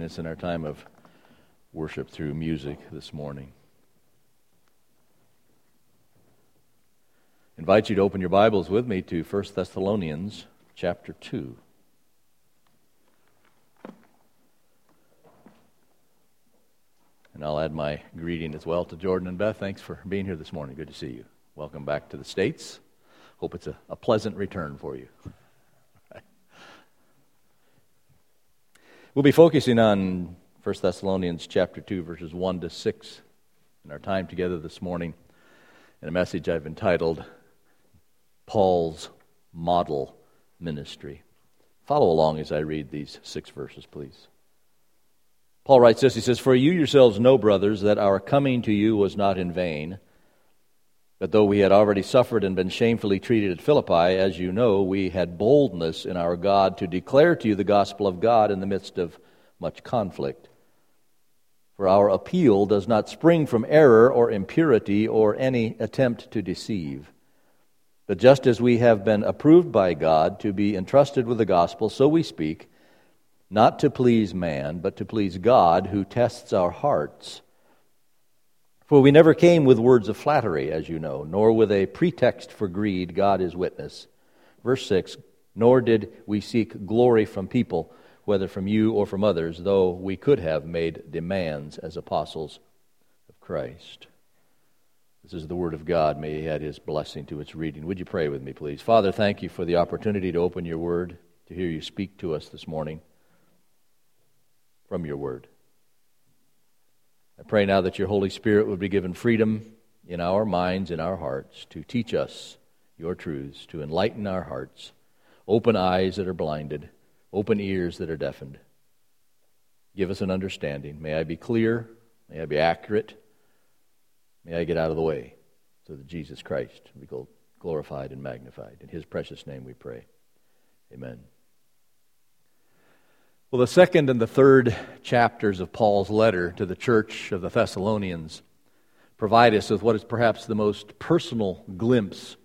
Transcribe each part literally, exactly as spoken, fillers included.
us in our time of worship through music this morning. I invite you to open your Bibles with me to First Thessalonians chapter two. And I'll add my greeting as well to Jordan and Beth. Thanks for being here this morning. Good to see you. Welcome back to the States. Hope it's a, a pleasant return for you. We'll be focusing on First Thessalonians chapter two, verses one to six in our time together this morning, in a message I've entitled, Paul's Model Ministry. Follow along as I read these six verses, please. Paul writes this, he says, "For you yourselves know, brothers, that our coming to you was not in vain. But though we had already suffered and been shamefully treated at Philippi, as you know, we had boldness in our God to declare to you the gospel of God in the midst of much conflict. For our appeal does not spring from error or impurity or any attempt to deceive. But just as we have been approved by God to be entrusted with the gospel, so we speak, not to please man, but to please God who tests our hearts. For we never came with words of flattery, as you know, nor with a pretext for greed, God is witness." Verse six, "Nor did we seek glory from people, whether from you or from others, though we could have made demands as apostles of Christ." This is the word of God. May He add His blessing to its reading. Would you pray with me, please? Father, thank you for the opportunity to open your word, to hear you speak to us this morning from your word. I pray now that your Holy Spirit would be given freedom in our minds, in our hearts, to teach us your truths, to enlighten our hearts, open eyes that are blinded, open ears that are deafened. Give us an understanding. May I be clear, may I be accurate, may I get out of the way so that Jesus Christ be glorified and magnified. In His precious name we pray. Amen. Well, the second and the third chapters of Paul's letter to the church of the Thessalonians provide us with what is perhaps the most personal glimpse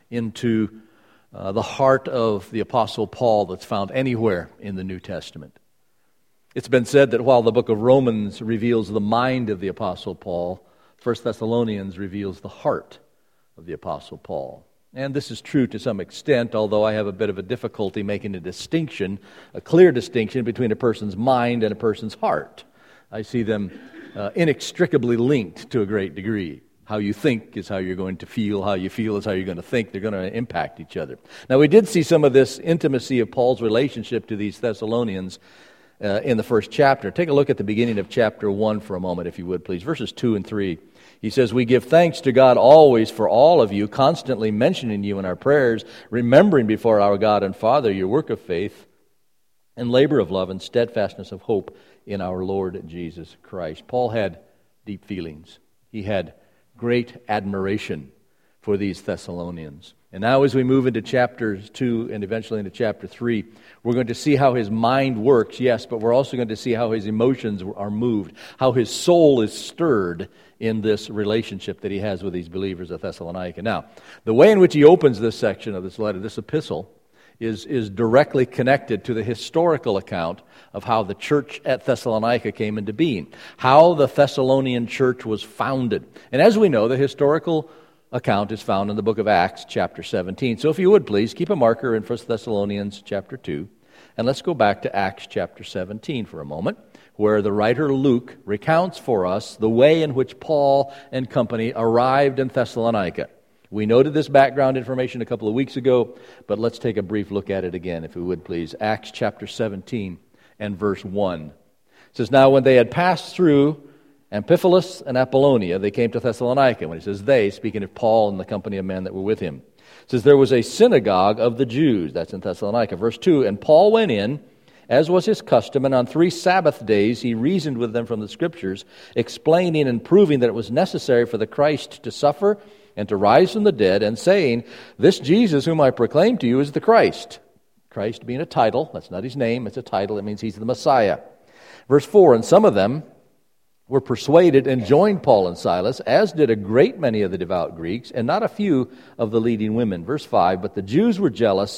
into uh, the heart of the Apostle Paul that's found anywhere in the New Testament. It's been said that while the book of Romans reveals the mind of the Apostle Paul, First Thessalonians reveals the heart of the Apostle Paul. And this is true to some extent, although I have a bit of a difficulty making a distinction, a clear distinction between a person's mind and a person's heart. I see them uh, inextricably linked to a great degree. How you think is how you're going to feel. How you feel is how you're going to think. They're going to impact each other. Now, we did see some of this intimacy of Paul's relationship to these Thessalonians uh, in the first chapter. Take a look at the beginning of chapter one for a moment, if you would, please. Verses two and three. He says, "We give thanks to God always for all of you, constantly mentioning you in our prayers, remembering before our God and Father your work of faith and labor of love and steadfastness of hope in our Lord Jesus Christ." Paul had deep feelings. He had great admiration for these Thessalonians. And now as we move into chapters two and eventually into chapter three, we're going to see how his mind works, yes, but we're also going to see how his emotions are moved, how his soul is stirred in this relationship that he has with these believers at Thessalonica. Now, the way in which he opens this section of this letter, this epistle, is, is directly connected to the historical account of how the church at Thessalonica came into being, how the Thessalonian church was founded. And as we know, the historical account is found in the book of Acts, chapter seventeen. So if you would please, keep a marker in First Thessalonians chapter two, and let's go back to Acts chapter seventeen for a moment, where the writer Luke recounts for us the way in which Paul and company arrived in Thessalonica. We noted this background information a couple of weeks ago, but let's take a brief look at it again, if we would please. Acts chapter seventeen and verse one. It says, "Now when they had passed through Amphipolis and Apollonia, they came to Thessalonica." When he says they, speaking of Paul and the company of men that were with him. It says, "There was a synagogue of the Jews." That's in Thessalonica. Verse two, "And Paul went in, as was his custom, and on three Sabbath days he reasoned with them from the Scriptures, explaining and proving that it was necessary for the Christ to suffer and to rise from the dead, and saying, 'This Jesus whom I proclaim to you is the Christ.'" Christ being a title. That's not his name. It's a title. It means he's the Messiah. Verse four, "And some of them were persuaded and joined Paul and Silas, as did a great many of the devout Greeks, and not a few of the leading women." Verse five, "But the Jews were jealous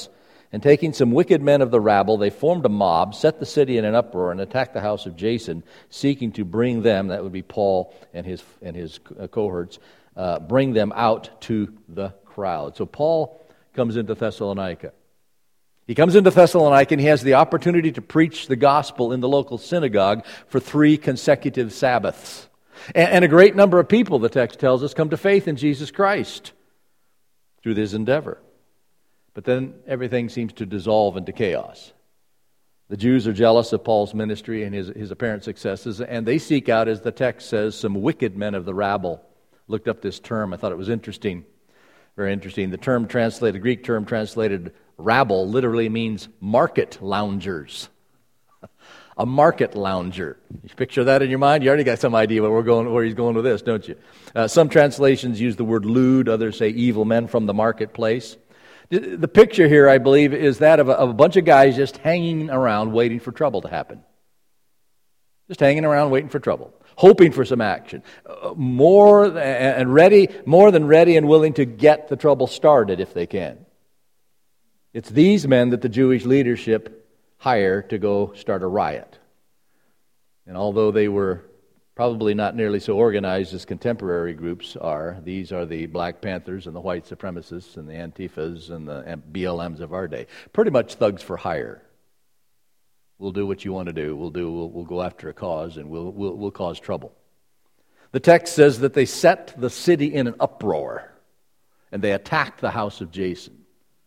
And taking some wicked men of the rabble, they formed a mob, set the city in an uproar, and attacked the house of Jason, seeking to bring them, that would be Paul and his and his cohorts, uh, bring them out to the crowd. So Paul comes into Thessalonica. He comes into Thessalonica and he has the opportunity to preach the gospel in the local synagogue for three consecutive Sabbaths. And, and a great number of people, the text tells us, come to faith in Jesus Christ through this endeavor. But then everything seems to dissolve into chaos. The Jews are jealous of Paul's ministry and his, his apparent successes, and they seek out, as the text says, some wicked men of the rabble. Looked up this term. I thought it was interesting. Very interesting. The term translated, the Greek term translated rabble, literally means market loungers. A market lounger. You picture that in your mind? You already got some idea where we're going, where he's going with this, don't you? Uh, some translations use the word lewd. Others say evil men from the marketplace. The picture here, I believe, is that of a, of a bunch of guys just hanging around waiting for trouble to happen. Just hanging around waiting for trouble, hoping for some action. Uh, more and ready, more than ready and willing to get the trouble started if they can. It's these men that the Jewish leadership hire to go start a riot. And although they were probably not nearly so organized as contemporary groups are, these are the Black Panthers and the white supremacists and the Antifas and the B L Ms of our day. Pretty much thugs for hire. We'll do what you want to do. We'll do. We'll, we'll go after a cause, and we'll, we'll we'll cause trouble. The text says that they set the city in an uproar, and they attacked the house of Jason.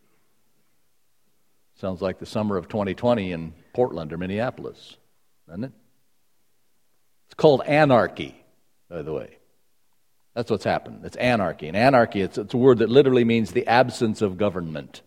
Sounds like the summer of twenty twenty in Portland or Minneapolis, doesn't it? It's called anarchy, by the way. That's what's happened. It's anarchy. And anarchy, it's, it's a word that literally means the absence of government.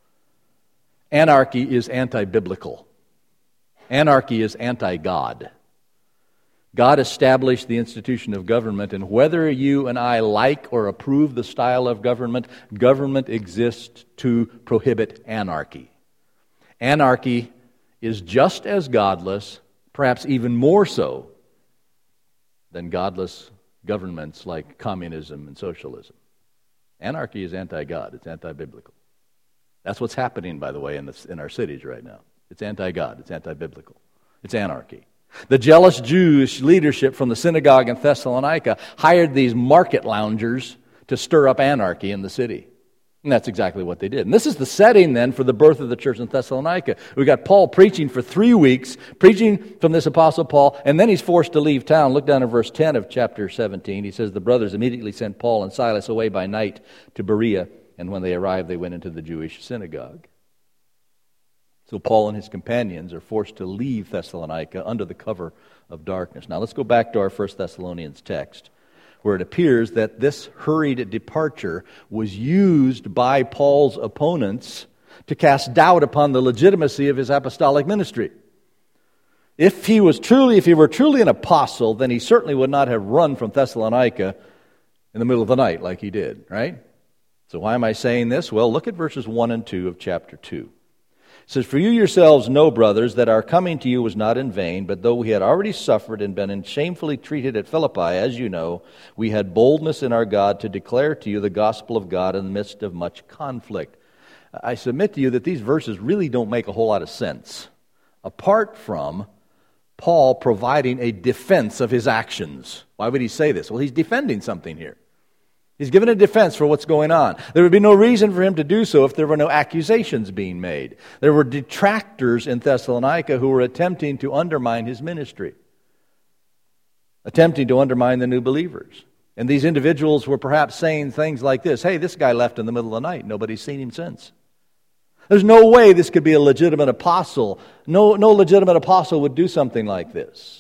Anarchy is anti-biblical. Anarchy is anti-God. God established the institution of government, and whether you and I like or approve the style of government, government exists to prohibit anarchy. Anarchy is just as godless, perhaps even more so, than godless governments like communism and socialism. Anarchy is anti-God. It's anti-biblical. That's what's happening, by the way, in, this, in our cities right now. It's anti-God. It's anti-biblical. It's anarchy. The jealous Jewish leadership from the synagogue in Thessalonica hired these market loungers to stir up anarchy in the city. And that's exactly what they did. And this is the setting then for the birth of the church in Thessalonica. We've got Paul preaching for three weeks, preaching from this Apostle Paul, and then he's forced to leave town. Look down at verse ten of chapter seventeen. He says, the brothers immediately sent Paul and Silas away by night to Berea, and when they arrived, they went into the Jewish synagogue. So Paul and his companions are forced to leave Thessalonica under the cover of darkness. Now let's go back to our First Thessalonians text, where it appears that this hurried departure was used by Paul's opponents to cast doubt upon the legitimacy of his apostolic ministry. If he was truly, if he were truly an apostle, then he certainly would not have run from Thessalonica in the middle of the night like he did, right? So why am I saying this? Well, look at verses one and two of chapter two. It says, for you yourselves know, brothers, that our coming to you was not in vain, but though we had already suffered and been shamefully treated at Philippi, as you know, we had boldness in our God to declare to you the gospel of God in the midst of much conflict. I submit to you that these verses really don't make a whole lot of sense, apart from Paul providing a defense of his actions. Why would he say this? Well, he's defending something here. He's given a defense for what's going on. There would be no reason for him to do so if there were no accusations being made. There were detractors in Thessalonica who were attempting to undermine his ministry, attempting to undermine the new believers. And these individuals were perhaps saying things like this, hey, this guy left in the middle of the night. Nobody's seen him since. There's no way this could be a legitimate apostle. No, no legitimate apostle would do something like this.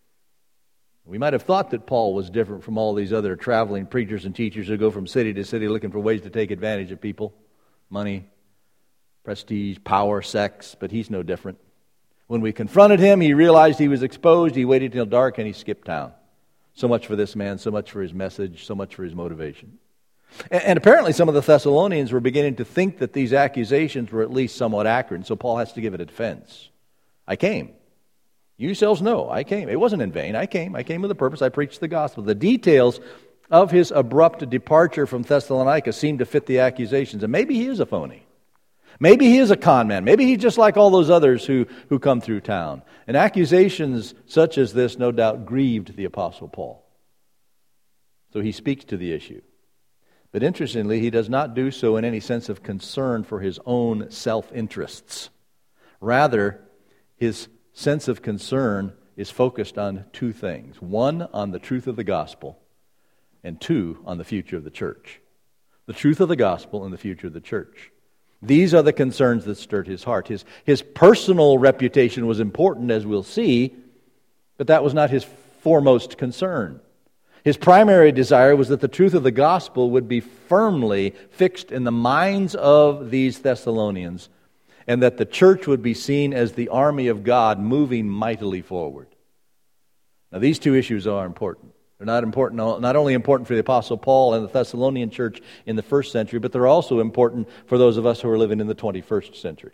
We might have thought that Paul was different from all these other traveling preachers and teachers who go from city to city looking for ways to take advantage of people. Money, prestige, power, sex, but he's no different. When we confronted him, he realized he was exposed, he waited till dark, and he skipped town. So much for this man, so much for his message, so much for his motivation. And, and apparently some of the Thessalonians were beginning to think that these accusations were at least somewhat accurate, and so Paul has to give it a defense. I came. You yourselves know, I came. It wasn't in vain. I came. I came with a purpose. I preached the gospel. The details of his abrupt departure from Thessalonica seem to fit the accusations. And maybe he is a phony. Maybe he is a con man. Maybe he's just like all those others who, who come through town. And accusations such as this no doubt grieved the Apostle Paul. So he speaks to the issue. But interestingly, he does not do so in any sense of concern for his own self-interests. Rather, his sense of concern is focused on two things. One, on the truth of the gospel, and two, on the future of the church. The truth of the gospel and the future of the church. These are the concerns that stirred his heart. His, his personal reputation was important, as we'll see, but that was not his foremost concern. His primary desire was that the truth of the gospel would be firmly fixed in the minds of these Thessalonians, and that the church would be seen as the army of God moving mightily forward. Now, these two issues are important. They're not important, not only important for the Apostle Paul and the Thessalonian church in the first century, but they're also important for those of us who are living in the twenty-first century.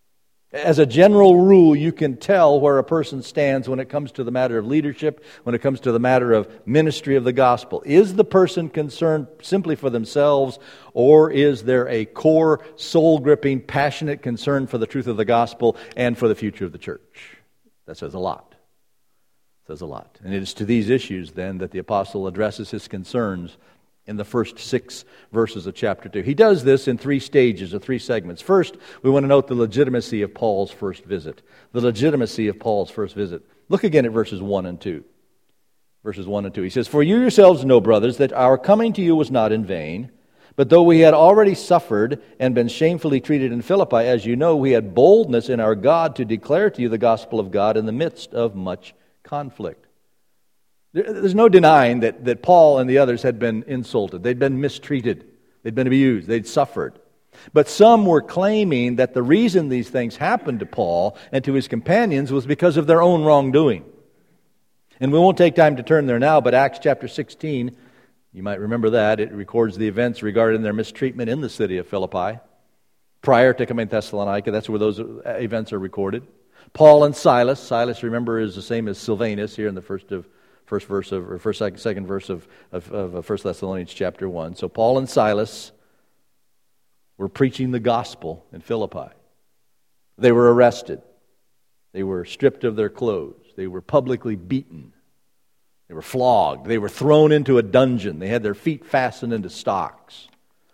As a general rule, you can tell where a person stands when it comes to the matter of leadership, when it comes to the matter of ministry of the gospel. Is the person concerned simply for themselves, or is there a core, soul-gripping, passionate concern for the truth of the gospel and for the future of the church? That says a lot. Says a lot. And it is to these issues, then, that the apostle addresses his concerns in the first six verses of chapter two. He does this in three stages or three segments. First, we want to note the legitimacy of Paul's first visit. The legitimacy of Paul's first visit. Look again at verses one and two. Verses one and two. He says, "For you yourselves know, brothers, that our coming to you was not in vain. But though we had already suffered and been shamefully treated in Philippi, as you know, we had boldness in our God to declare to you the gospel of God in the midst of much conflict." There's no denying that, that Paul and the others had been insulted. They'd been mistreated. They'd been abused. They'd suffered. But some were claiming that the reason these things happened to Paul and to his companions was because of their own wrongdoing. And we won't take time to turn there now, but Acts chapter sixteen, you might remember that. It records the events regarding their mistreatment in the city of Philippi. Prior to coming to Thessalonica, that's where those events are recorded. Paul and Silas. Silas, remember, is the same as Silvanus here in the first of First verse of, or first, second, second verse of, of, of First Thessalonians chapter one. So Paul and Silas were preaching the gospel in Philippi. They were arrested. They were stripped of their clothes. They were publicly beaten. They were flogged. They were thrown into a dungeon. They had their feet fastened into stocks.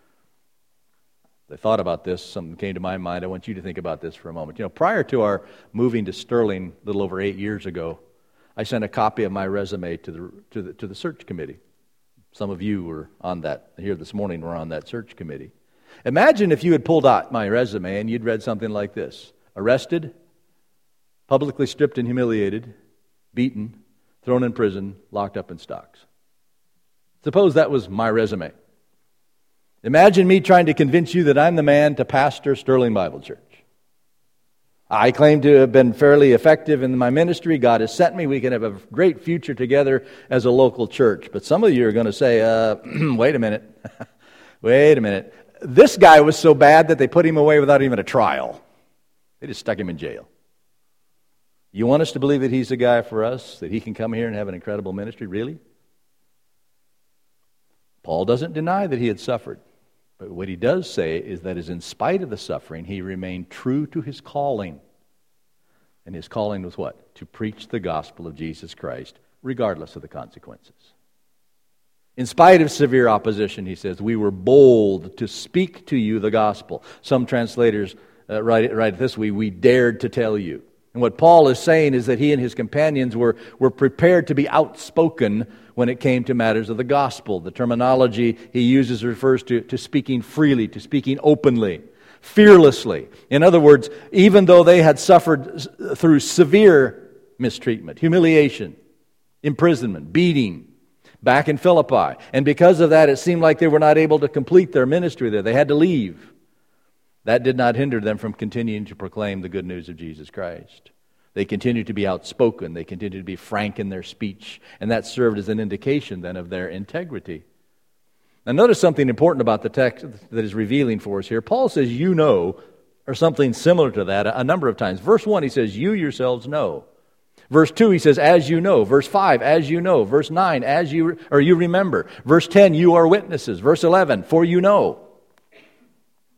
I thought about this. Something came to my mind. I want you to think about this for a moment. You know, prior to our moving to Sterling a little over eight years ago, I sent a copy of my resume to the to the to the search committee. Some of you were on that here this morning. Were on that search committee. Imagine if you had pulled out my resume and you'd read something like this: arrested, publicly stripped and humiliated, beaten, thrown in prison, locked up in stocks. Suppose that was my resume. Imagine me trying to convince you that I'm the man to pastor Sterling Bible Church. I claim to have been fairly effective in my ministry. God has sent me. We can have a great future together as a local church. But some of you are going to say, uh, wait a minute. Wait a minute. This guy was so bad that they put him away without even a trial. They just stuck him in jail. You want us to believe that he's the guy for us, that he can come here and have an incredible ministry? Really? Paul doesn't deny that he had suffered. But what he does say is that is in spite of the suffering, he remained true to his calling. And his calling was what? To preach the gospel of Jesus Christ, regardless of the consequences. In spite of severe opposition, he says, we were bold to speak to you the gospel. Some translators uh, write it write it this way: we dared to tell you. And what Paul is saying is that he and his companions were, were prepared to be outspoken when it came to matters of the gospel. The terminology he uses refers to, to speaking freely, to speaking openly, fearlessly. In other words, even though they had suffered through severe mistreatment, humiliation, imprisonment, beating, back in Philippi, and because of that it seemed like they were not able to complete their ministry there. They had to leave. That did not hinder them from continuing to proclaim the good news of Jesus Christ. They continued to be outspoken. They continued to be frank in their speech. And that served as an indication then of their integrity. Now notice something important about the text that is revealing for us here. Paul says, you know, or something similar to that a number of times. Verse one, he says, you yourselves know. Verse two, he says, as you know. Verse five, as you know. Verse nine, as you, or you remember. Verse ten, you are witnesses. Verse eleven, for you know.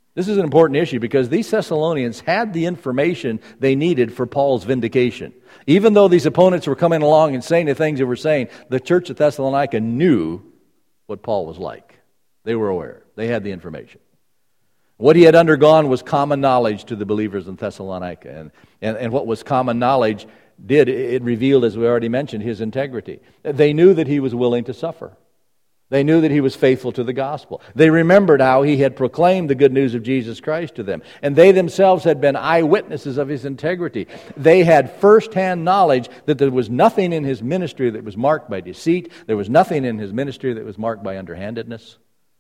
This is an important issue because these Thessalonians had the information they needed for Paul's vindication. Even though these opponents were coming along and saying the things they were saying, the church at Thessalonica knew what Paul was like. They were aware. They had the information. What he had undergone was common knowledge to the believers in Thessalonica. And, and, and what was common knowledge did, it revealed, as we already mentioned, his integrity. They knew that he was willing to suffer. They knew that he was faithful to the gospel. They remembered how he had proclaimed the good news of Jesus Christ to them. And they themselves had been eyewitnesses of his integrity. They had firsthand knowledge that there was nothing in his ministry that was marked by deceit. There was nothing in his ministry that was marked by underhandedness.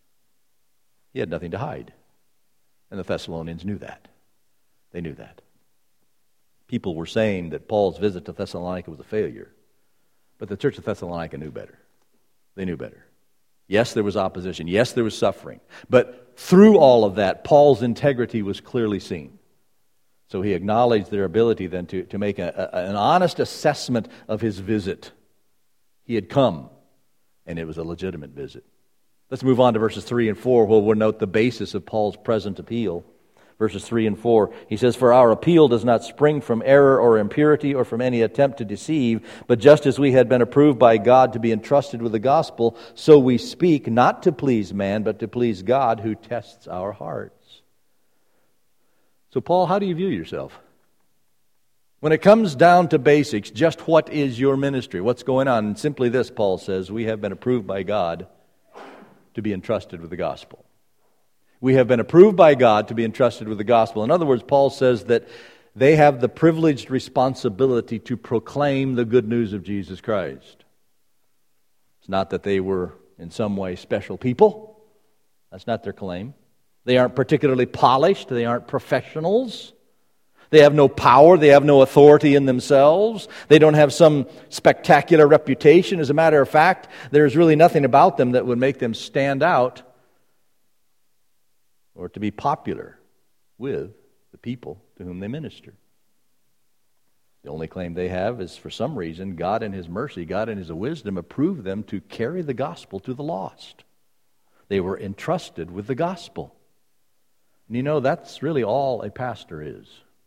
He had nothing to hide. And the Thessalonians knew that. They knew that. People were saying that Paul's visit to Thessalonica was a failure. But the church of Thessalonica knew better. They knew better. Yes, there was opposition. Yes, there was suffering. But through all of that, Paul's integrity was clearly seen. So he acknowledged their ability then to, to make a, a, an honest assessment of his visit. He had come, and it was a legitimate visit. Let's move on to verses three and four, where we'll note the basis of Paul's present appeal. Verses three and four, he says, "For our appeal does not spring from error or impurity or from any attempt to deceive, but just as we had been approved by God to be entrusted with the gospel, so we speak, not to please man, but to please God who tests our hearts." So Paul, how do you view yourself? When it comes down to basics, just what is your ministry? What's going on? And simply this, Paul says, we have been approved by God to be entrusted with the gospel. We have been approved by God to be entrusted with the gospel. In other words, Paul says that they have the privileged responsibility to proclaim the good news of Jesus Christ. It's not that they were in some way special people. That's not their claim. They aren't particularly polished. They aren't professionals. They have no power. They have no authority in themselves. They don't have some spectacular reputation. As a matter of fact, there's really nothing about them that would make them stand out or to be popular with the people to whom they minister. The only claim they have is, for some reason, God in His mercy, God in His wisdom, approved them to carry the gospel to the lost. They were entrusted with the gospel. And you know, that's really all a pastor is.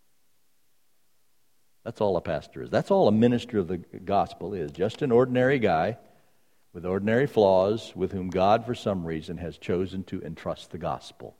That's all a pastor is. That's all a minister of the gospel is. Just an ordinary guy with ordinary flaws with whom God, for some reason, has chosen to entrust the gospel.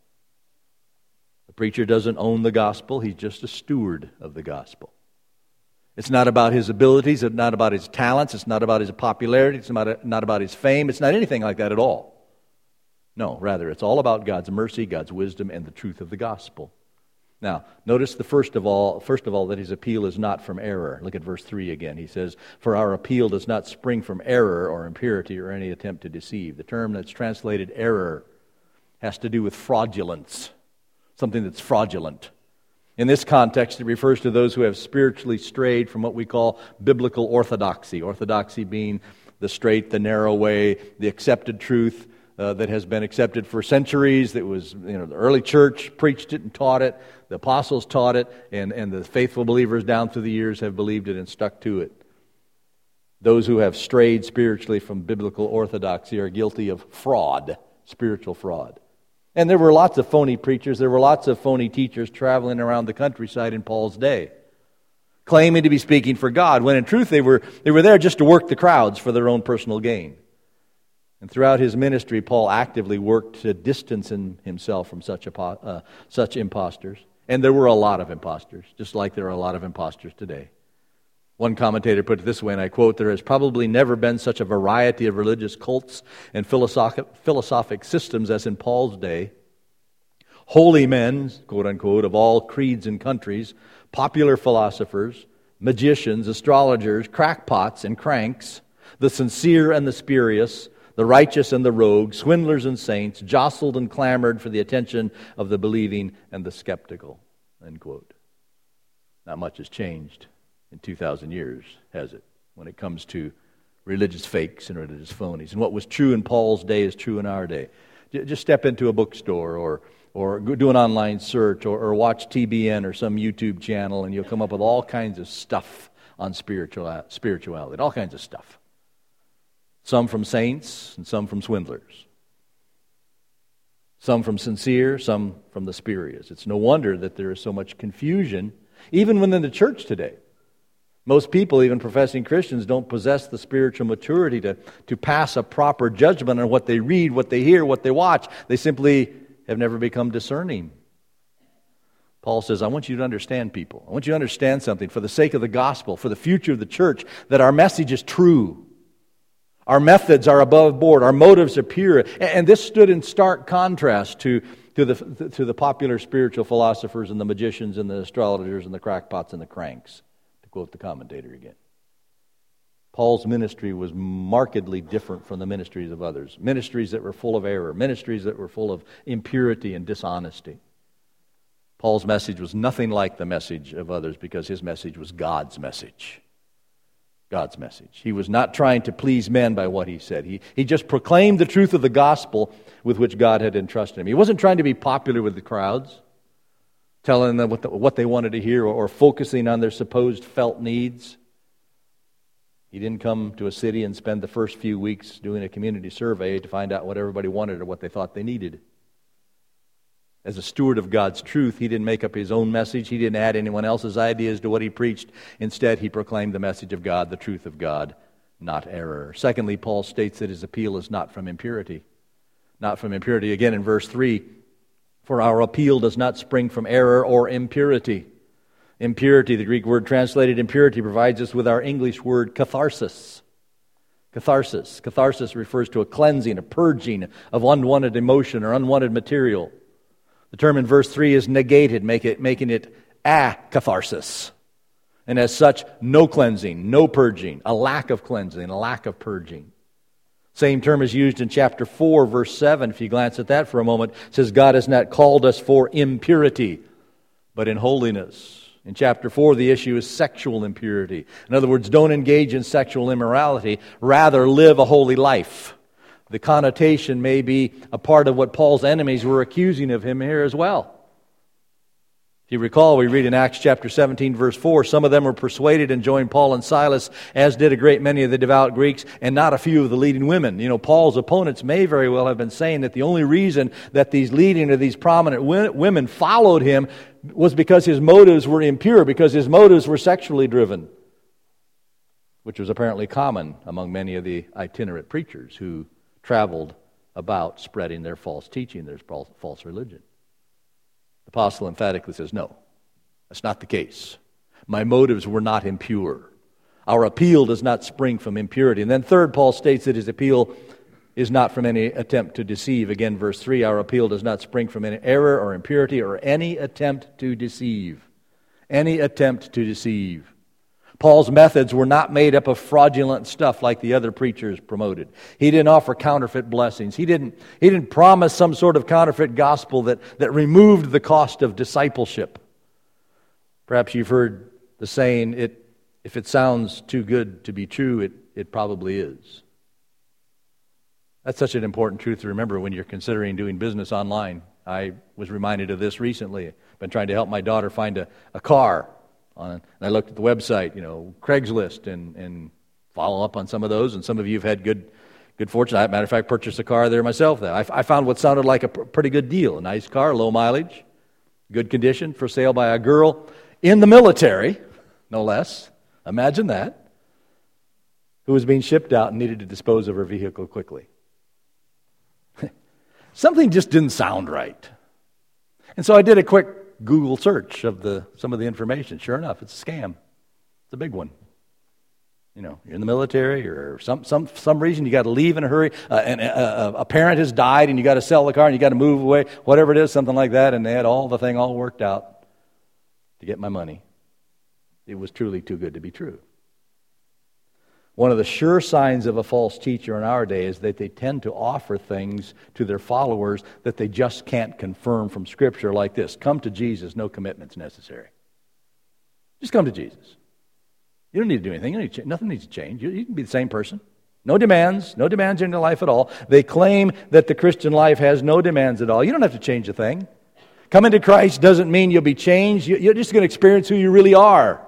The preacher doesn't own the gospel. He's just a steward of the gospel. It's not about his abilities. It's not about his talents. It's not about his popularity. It's not, not about his fame. It's not anything like that at all. No, rather, it's all about God's mercy, God's wisdom, and the truth of the gospel. Now, notice the first of all, first of all, that his appeal is not from error. Look at verse three again. He says, "For our appeal does not spring from error or impurity or any attempt to deceive." The term that's translated error has to do with fraudulence, something that's fraudulent. In this context, it refers to those who have spiritually strayed from what we call biblical orthodoxy. Orthodoxy being the straight, the narrow way, the accepted truth uh, that has been accepted for centuries. That was, you know, the early church preached it and taught it. The apostles taught it, and, and the faithful believers down through the years have believed it and stuck to it. Those who have strayed spiritually from biblical orthodoxy are guilty of fraud, spiritual fraud. And there were lots of phony preachers, there were lots of phony teachers traveling around the countryside in Paul's day, claiming to be speaking for God, when in truth they were they were there just to work the crowds for their own personal gain. And throughout his ministry, Paul actively worked to distance himself from such uh, such imposters. And there were a lot of imposters, just like there are a lot of imposters today. One commentator put it this way, and I quote, "There has probably never been such a variety of religious cults and philosophic, philosophic systems as in Paul's day. Holy men, quote unquote, of all creeds and countries, popular philosophers, magicians, astrologers, crackpots and cranks, the sincere and the spurious, the righteous and the rogue, swindlers and saints, jostled and clamored for the attention of the believing and the skeptical," end quote. Not much has changed in two thousand years, has it, when it comes to religious fakes and religious phonies. And what was true in Paul's day is true in our day. Just step into a bookstore or or do an online search or, or watch T B N or some YouTube channel, and you'll come up with all kinds of stuff on spiritual spirituality, all kinds of stuff. Some from saints and some from swindlers. Some from sincere, some from the spurious. It's no wonder that there is so much confusion, even within the church today. Most people, even professing Christians, don't possess the spiritual maturity to, to pass a proper judgment on what they read, what they hear, what they watch. They simply have never become discerning. Paul says, I want you to understand, people. I want you to understand something for the sake of the gospel, for the future of the church, that our message is true. Our methods are above board. Our motives are pure. And this stood in stark contrast to, to, the, to the popular spiritual philosophers and the magicians and the astrologers and the crackpots and the cranks, to quote the commentator again. Paul's ministry was markedly different from the ministries of others. Ministries that were full of error. Ministries that were full of impurity and dishonesty. Paul's message was nothing like the message of others because his message was God's message. God's message. He was not trying to please men by what he said. He, he just proclaimed the truth of the gospel with which God had entrusted him. He wasn't trying to be popular with the crowds, telling them what, the, what they wanted to hear or, or focusing on their supposed felt needs. He didn't come to a city and spend the first few weeks doing a community survey to find out what everybody wanted or what they thought they needed. As a steward of God's truth, he didn't make up his own message. He didn't add anyone else's ideas to what he preached. Instead, he proclaimed the message of God, the truth of God, not error. Secondly, Paul states that his appeal is not from impurity. Not from impurity. Again, in verse three, for our appeal does not spring from error or impurity. Impurity, the Greek word translated impurity, provides us with our English word catharsis. Catharsis. Catharsis refers to a cleansing, a purging of unwanted emotion or unwanted material. The term in verse three is negated, make it, making it a catharsis. And as such, no cleansing, no purging, a lack of cleansing, a lack of purging. Same term is used in chapter four, verse seven. If you glance at that for a moment, it says, God has not called us for impurity, but in holiness. In chapter four, the issue is sexual impurity. In other words, don't engage in sexual immorality, rather live a holy life. The connotation may be a part of what Paul's enemies were accusing of him here as well. If you recall, we read in Acts chapter seventeen, verse four, some of them were persuaded and joined Paul and Silas, as did a great many of the devout Greeks, and not a few of the leading women. You know, Paul's opponents may very well have been saying that the only reason that these leading or these prominent women followed him was because his motives were impure, because his motives were sexually driven, which was apparently common among many of the itinerant preachers who traveled about spreading their false teaching, their false religion. The apostle emphatically says, no, that's not the case. My motives were not impure. Our appeal does not spring from impurity. And then third, Paul states that his appeal is not from any attempt to deceive. Again, verse three, our appeal does not spring from any error or impurity or any attempt to deceive. Any attempt to deceive. Paul's methods were not made up of fraudulent stuff like the other preachers promoted. He didn't offer counterfeit blessings. He didn't, he didn't promise some sort of counterfeit gospel that, that removed the cost of discipleship. Perhaps you've heard the saying, "It if it sounds too good to be true, it, it probably is." That's such an important truth to remember when you're considering doing business online. I was reminded of this recently. I've been trying to help my daughter find a, a car. On, and I looked at the website, you know, Craigslist, and, and follow up on some of those. And some of you have had good good fortune. As a matter of fact, purchased a car there myself. There, I, I found what sounded like a pr- pretty good deal. A nice car, low mileage, good condition, for sale by a girl in the military, no less. Imagine that. Who was being shipped out and needed to dispose of her vehicle quickly. Something just didn't sound right. And so I did a quick Google search of the some of the information. Sure enough, it's a scam. It's a big one. You know, you're in the military, or some some some reason you got to leave in a hurry. Uh, and a, a parent has died, and you got to sell the car, and you got to move away. Whatever it is, something like that. And they had all the thing all worked out to get my money. It was truly too good to be true. One of the sure signs of a false teacher in our day is that they tend to offer things to their followers that they just can't confirm from Scripture, like this: come to Jesus, no commitments necessary. Just come to Jesus. You don't need to do anything. You don't need to, nothing needs to change. You, you can be the same person. No demands. No demands in your life at all. They claim that the Christian life has no demands at all. You don't have to change a thing. Coming to Christ doesn't mean you'll be changed. You, you're just going to experience who you really are.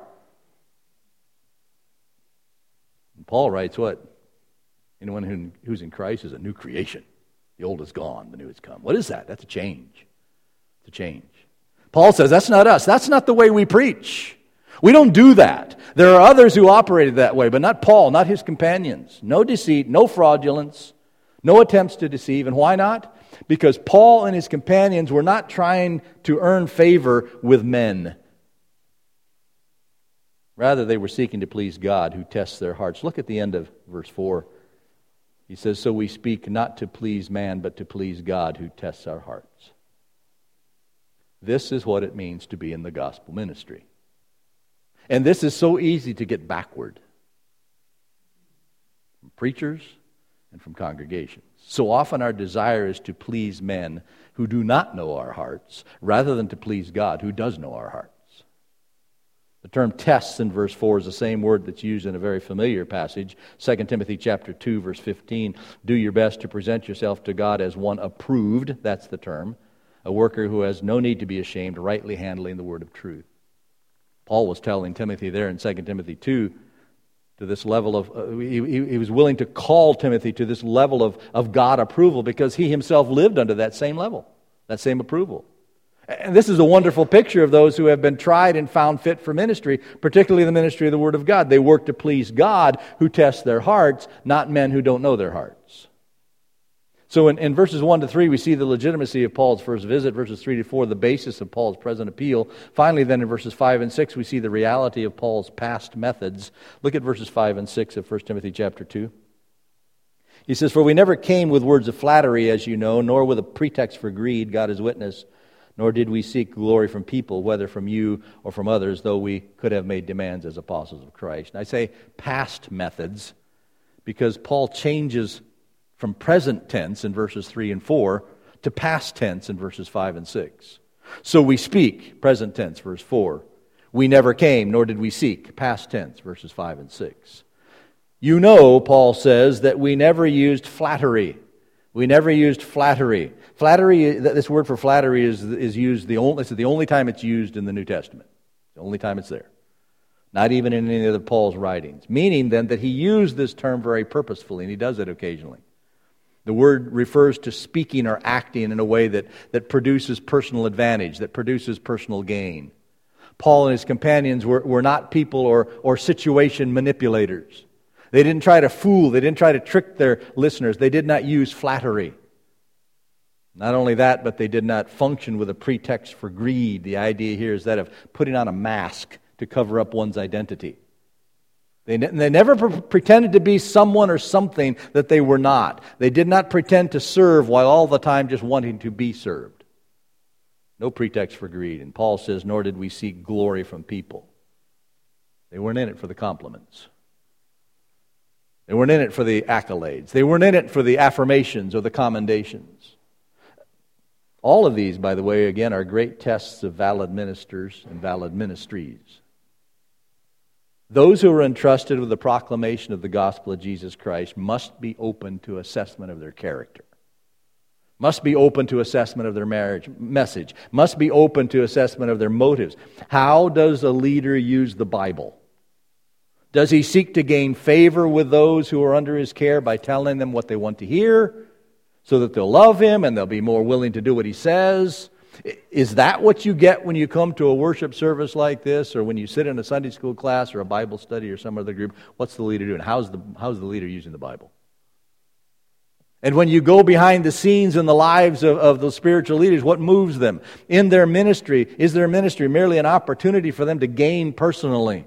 Paul writes what? Anyone who, who's in Christ is a new creation. The old is gone, the new has come. What is that? That's a change. It's a change. Paul says that's not us. That's not the way we preach. We don't do that. There are others who operated that way, but not Paul, not his companions. No deceit, no fraudulence, no attempts to deceive. And why not? Because Paul and his companions were not trying to earn favor with men. Rather, they were seeking to please God, who tests their hearts. Look at the end of verse four. He says, so we speak not to please man, but to please God, who tests our hearts. This is what it means to be in the gospel ministry. And this is so easy to get backward. From preachers and from congregations. So often our desire is to please men who do not know our hearts, rather than to please God, who does know our hearts. The term tests in verse four is the same word that's used in a very familiar passage, Second Timothy chapter two, verse fifteen. Do your best to present yourself to God as one approved, that's the term, a worker who has no need to be ashamed, rightly handling the word of truth. Paul was telling Timothy there in Second Timothy two, to this level of, uh, he, he was willing to call Timothy to this level of, of God approval because he himself lived under that same level, that same approval. And this is a wonderful picture of those who have been tried and found fit for ministry, particularly the ministry of the Word of God. They work to please God, who tests their hearts, not men who don't know their hearts. So in, in verses one to three, we see the legitimacy of Paul's first visit. Verses three to four, the basis of Paul's present appeal. Finally, then in verses five and six, we see the reality of Paul's past methods. Look at verses five and six of First Timothy chapter two. He says, for we never came with words of flattery, as you know, nor with a pretext for greed, God is witness, nor did we seek glory from people, whether from you or from others, though we could have made demands as apostles of Christ. And I say past methods because Paul changes from present tense in verses three and four to past tense in verses five and six. So we speak, present tense, verse four. We never came, nor did we seek, past tense, verses five and six. You know, Paul says, that we never used flattery. We never used flattery. Flattery, this word for flattery is, is used, the only, this is the only time it's used in the New Testament. The only time it's there. Not even in any of Paul's writings. Meaning then that he used this term very purposefully, and he does it occasionally. The word refers to speaking or acting in a way that, that produces personal advantage, that produces personal gain. Paul and his companions were, were not people or, or situation manipulators. They didn't try to fool, they didn't try to trick their listeners. They did not use flattery. Not only that, but they did not function with a pretext for greed. The idea here is that of putting on a mask to cover up one's identity. They, they never pre- pretended to be someone or something that they were not. They did not pretend to serve while all the time just wanting to be served. No pretext for greed. And Paul says, nor did we seek glory from people. They weren't in it for the compliments. They weren't in it for the accolades. They weren't in it for the affirmations or the commendations. All of these, by the way, again, are great tests of valid ministers and valid ministries. Those who are entrusted with the proclamation of the gospel of Jesus Christ must be open to assessment of their character. Must be open to assessment of their marriage message. Must be open to assessment of their motives. How does a leader use the Bible? Does he seek to gain favor with those who are under his care by telling them what they want to hear so that they'll love him and they'll be more willing to do what he says? Is that what you get when you come to a worship service like this, or when you sit in a Sunday school class or a Bible study or some other group? What's the leader doing? How's the, how's the leader using the Bible? And when you go behind the scenes in the lives of, of the spiritual leaders, what moves them? In their ministry, is their ministry merely an opportunity for them to gain personally?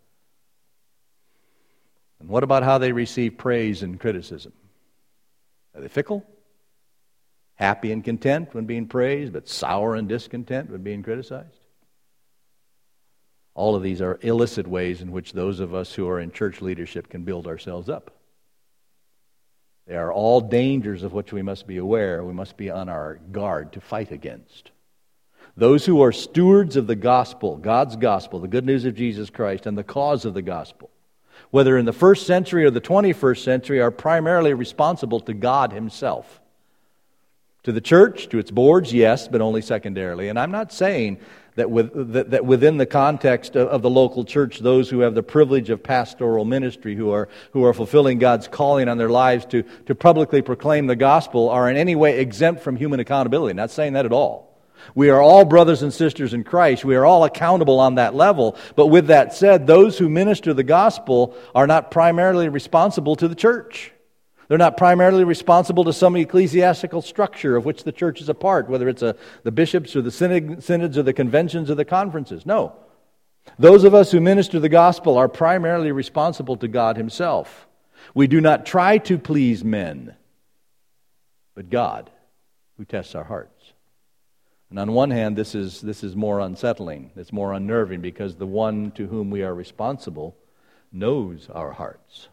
And what about how they receive praise and criticism? Are they fickle? Happy and content when being praised, but sour and discontent when being criticized? All of these are illicit ways in which those of us who are in church leadership can build ourselves up. They are all dangers of which we must be aware, we must be on our guard to fight against. Those who are stewards of the gospel, God's gospel, the good news of Jesus Christ, and the cause of the gospel, whether in the first century or the twenty-first century, are primarily responsible to God Himself. To the church, to its boards, yes, but only secondarily. And I'm not saying that, with, that, that within the context of, of the local church, those who have the privilege of pastoral ministry, who are who are fulfilling God's calling on their lives to, to publicly proclaim the gospel, are in any way exempt from human accountability. Not saying that at all. We are all brothers and sisters in Christ. We are all accountable on that level. But with that said, those who minister the gospel are not primarily responsible to the church. They're not primarily responsible to some ecclesiastical structure of which the church is a part, whether it's a, the bishops or the synod, synods or the conventions or the conferences. No. Those of us who minister the gospel are primarily responsible to God Himself. We do not try to please men, but God, who tests our hearts. And on one hand, this is this is more unsettling. It's more unnerving because the one to whom we are responsible knows our hearts.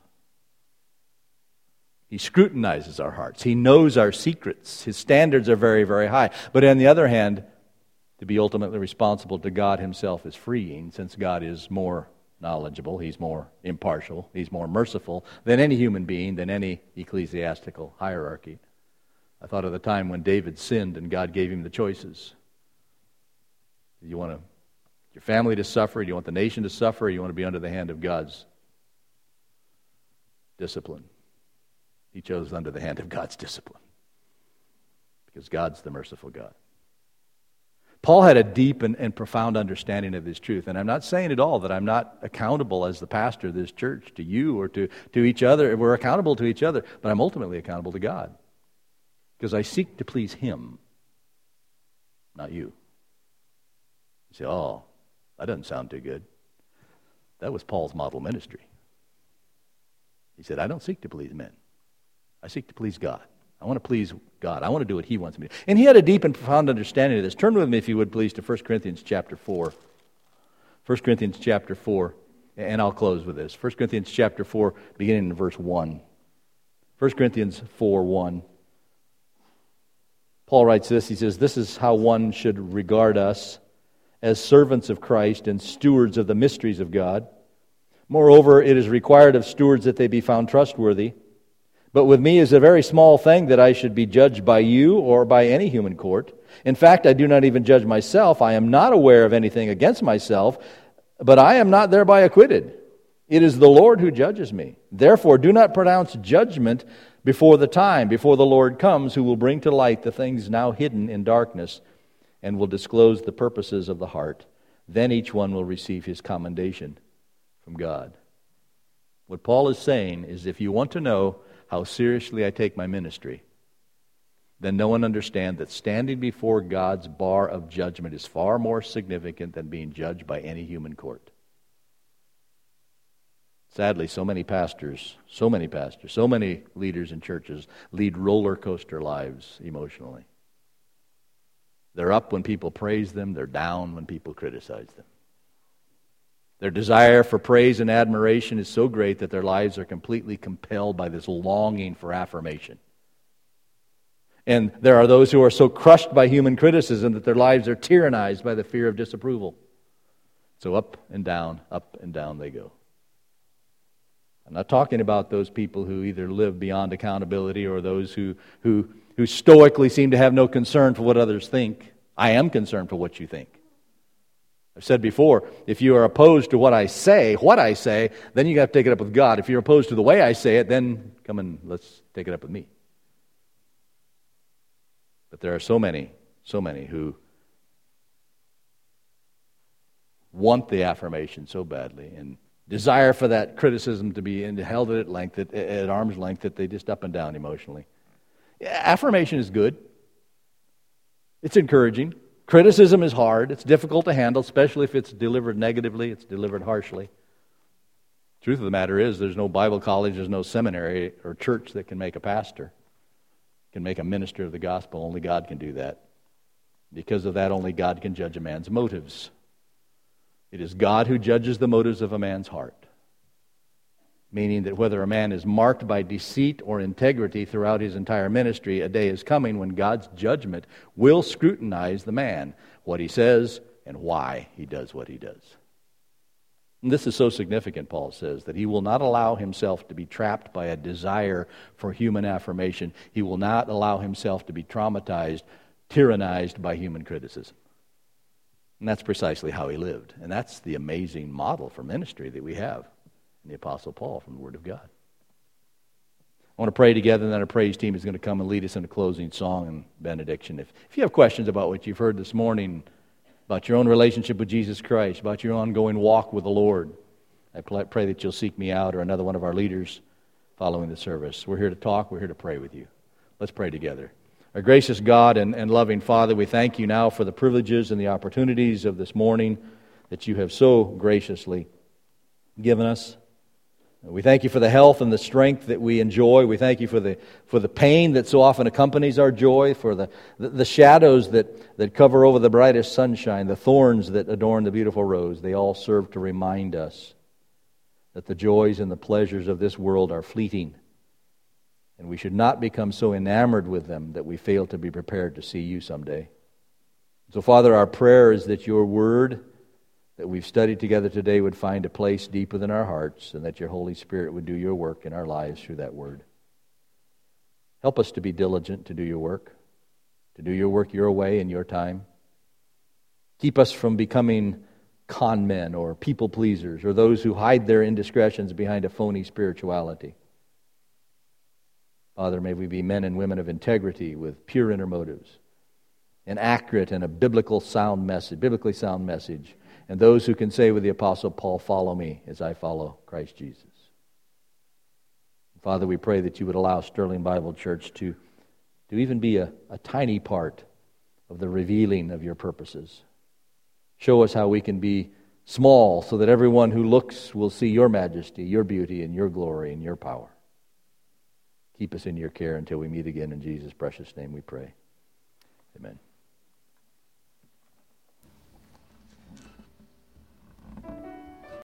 He scrutinizes our hearts. He knows our secrets. His standards are very, very high. But on the other hand, to be ultimately responsible to God Himself is freeing, since God is more knowledgeable, He's more impartial, He's more merciful than any human being, than any ecclesiastical hierarchy. I thought of the time when David sinned and God gave him the choices. Do you want to, your family to suffer? Do you want the nation to suffer? Or do you want to be under the hand of God's discipline? He chose under the hand of God's discipline because God's the merciful God. Paul had a deep and, and profound understanding of this truth. And I'm not saying at all that I'm not accountable as the pastor of this church to you or to, to each other. We're accountable to each other, but I'm ultimately accountable to God. Because I seek to please Him, not you. You say, oh, that doesn't sound too good. That was Paul's model ministry. He said, I don't seek to please men. I seek to please God. I want to please God. I want to do what He wants me to do. And he had a deep and profound understanding of this. Turn with me, if you would, please, to First Corinthians chapter four. First Corinthians chapter four, and I'll close with this. First Corinthians chapter four, beginning in verse one. First Corinthians four, one. Paul writes this, he says, this is how one should regard us as servants of Christ and stewards of the mysteries of God. Moreover, it is required of stewards that they be found trustworthy. But with me is a very small thing that I should be judged by you or by any human court. In fact, I do not even judge myself. I am not aware of anything against myself, but I am not thereby acquitted. It is the Lord who judges me. Therefore, do not pronounce judgment before the time, before the Lord comes, who will bring to light the things now hidden in darkness and will disclose the purposes of the heart. Then each one will receive his commendation from God. What Paul is saying is, if you want to know how seriously I take my ministry, then know and understand that standing before God's bar of judgment is far more significant than being judged by any human court. Sadly, so many pastors, so many pastors, so many leaders in churches lead roller coaster lives emotionally. They're up when people praise them. They're down when people criticize them. Their desire for praise and admiration is so great that their lives are completely compelled by this longing for affirmation. And there are those who are so crushed by human criticism that their lives are tyrannized by the fear of disapproval. So up and down, up and down they go. I'm not talking about those people who either live beyond accountability or those who, who, who stoically seem to have no concern for what others think. I am concerned for what you think. I've said before, if you are opposed to what I say, what I say, then you have to take it up with God. If you're opposed to the way I say it, then come and let's take it up with me. But there are so many, so many who want the affirmation so badly and desire for that criticism to be held at length, at, at arm's length, that they just up and down emotionally. Affirmation is good. It's encouraging. Criticism is hard. It's difficult to handle, especially if it's delivered negatively, it's delivered harshly. Truth of the matter is, there's no Bible college, there's no seminary or church that can make a pastor, can make a minister of the gospel. Only God can do that. Because of that, only God can judge a man's motives. It is God who judges the motives of a man's heart. Meaning that whether a man is marked by deceit or integrity throughout his entire ministry, a day is coming when God's judgment will scrutinize the man, what he says and why he does what he does. And this is so significant, Paul says, that he will not allow himself to be trapped by a desire for human affirmation. He will not allow himself to be traumatized, tyrannized by human criticism. And that's precisely how he lived. And that's the amazing model for ministry that we have in the Apostle Paul from the Word of God. I want to pray together, and then our praise team is going to come and lead us in a closing song and benediction. If, if you have questions about what you've heard this morning, about your own relationship with Jesus Christ, about your ongoing walk with the Lord, I pray that you'll seek me out or another one of our leaders following the service. We're here to talk. We're here to pray with you. Let's pray together. Our gracious God and, and loving Father, we thank you now for the privileges and the opportunities of this morning that you have so graciously given us. We thank you for the health and the strength that we enjoy. We thank you for the for the pain that so often accompanies our joy, for the, the, the shadows that, that cover over the brightest sunshine, the thorns that adorn the beautiful rose. They all serve to remind us that the joys and the pleasures of this world are fleeting, and we should not become so enamored with them that we fail to be prepared to see you someday. So, Father, our prayer is that your word that we've studied together today would find a place deep within our hearts, and that your Holy Spirit would do your work in our lives through that word. Help us to be diligent to do your work, to do your work your way in your time. Keep us from becoming con men or people pleasers or those who hide their indiscretions behind a phony spirituality. Father, may we be men and women of integrity with pure inner motives, an accurate and a biblical sound message, biblically sound message, and those who can say with the Apostle Paul, follow me as I follow Christ Jesus. Father, we pray that you would allow Sterling Bible Church to, to even be a, a tiny part of the revealing of your purposes. Show us how we can be small so that everyone who looks will see your majesty, your beauty, and your glory, and your power. Keep us in your care until we meet again. In Jesus' precious name we pray. Amen.